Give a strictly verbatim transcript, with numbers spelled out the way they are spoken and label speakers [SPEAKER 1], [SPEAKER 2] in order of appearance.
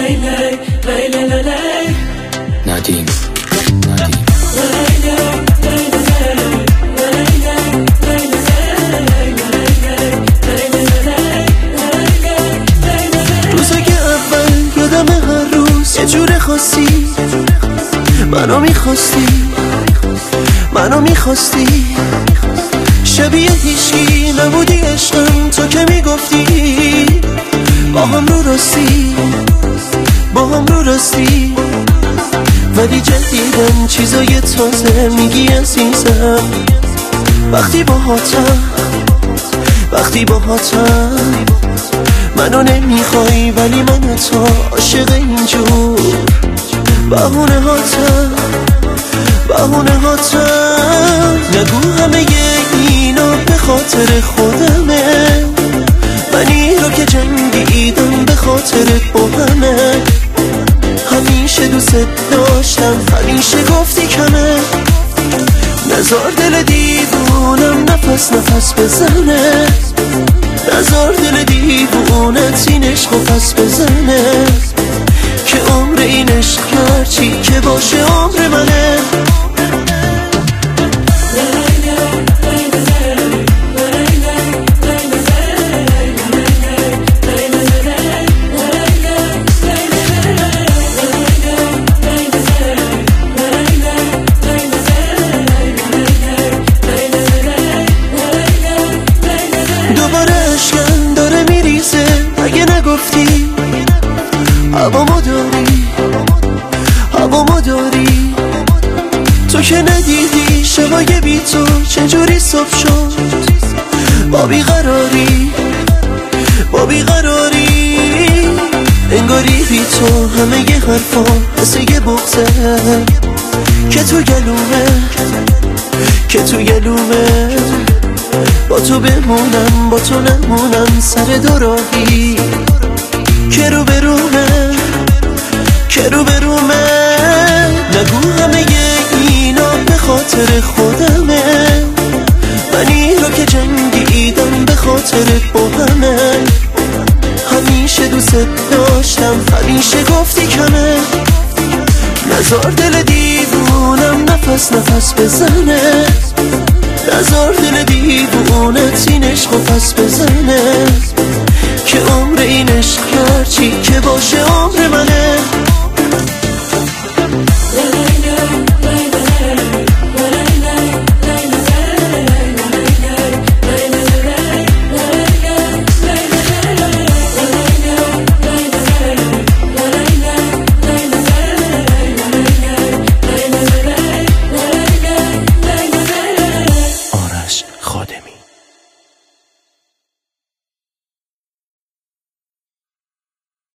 [SPEAKER 1] نادین
[SPEAKER 2] روزه که اول یادم هر روز یه جور خاصی منو میخواستی منو میخواستی شبیه هیچکی نبودی عشقم تو که میگفتی با هم رو راستی با هم رو راستی ولی جدیدن چیزای تازه میگی عزیزم وقتی باهاتم وقتی باهاتم منو نمیخوای ولی من تو عاشق اینجور بهونه هاتم بهونه هاتم نگو همه اینا به خاطر خودمه منی رو که جنگیدم به خاطرت با همه همیشه دوست داشتم همیشه گفتی کمه نزار دل دیوونم نفس نفس بزنه نزار دل دیوونت این عشق و پس بزنه که عمر این عشق هرچی که باشه عمر منه دوباره عشقم داره میریزه اگه نگفتی هوامو داری هوامو داری تو که ندیدی شبای بی تو چجوری صبح شد با بیقراری با بیقراری انگاری بی تو همه ی حرفا مثل یه بغضه که تو گلومه که تو گلومه با تو بمونم با تو نمونم سر دو راهی که رو برومه که رو برومه نگو همه اینا به خاطر خودمه منی رو که جنگیدم به خاطرت با همه همیشه دوست داشتم همیشه گفتی کمه نزار دل دیوونم نفس نفس بزنه نزار دل دیوونت این عشق و پس بزنه